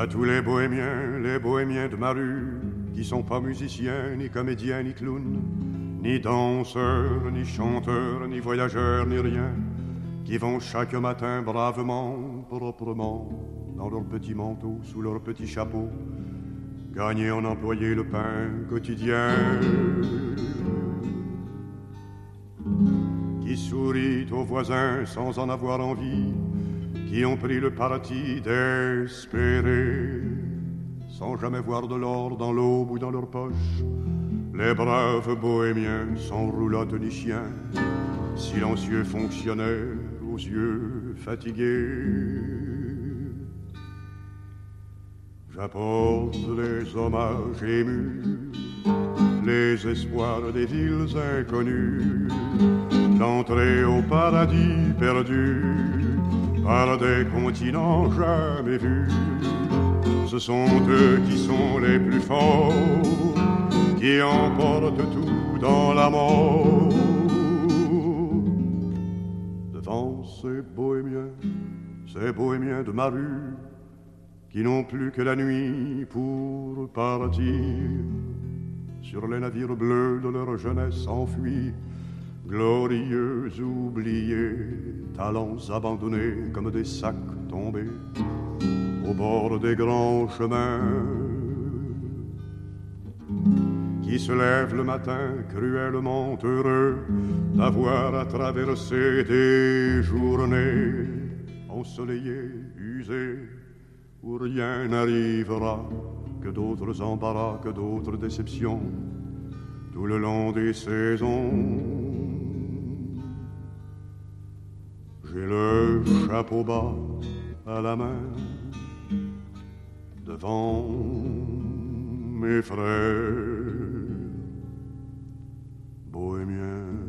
tous les bohémiens de ma rue, qui sont pas musiciens, ni comédiens, ni clowns, ni danseurs, ni chanteurs, ni voyageurs, ni rien, qui vont chaque matin bravement, proprement, dans leur petit manteau, sous leur petit chapeau, gagner en employé le pain quotidien, qui sourit aux voisins sans en avoir envie, qui ont pris le parti d'espérer, sans jamais voir de l'or dans l'aube ou dans leur poche, les braves bohémiens sans roulotte ni chien, silencieux fonctionnaires aux yeux fatigués. J'apporte les hommages émus, les espoirs des villes inconnues, l'entrée au paradis perdu par des continents jamais vus. Ce sont eux qui sont les plus forts, qui emportent tout dans la mort. Devant ces bohémiens de ma rue, qui n'ont plus que la nuit pour partir sur les navires bleus de leur jeunesse enfuie, glorieux oubliés, talents abandonnés comme des sacs tombés au bord des grands chemins, qui se lèvent le matin cruellement heureux d'avoir à traverser des journées ensoleillées, usées, où rien n'arrivera, que d'autres embarras, que d'autres déceptions, tout le long des saisons. J'ai le chapeau bas à la main, devant mes frères bohémiens.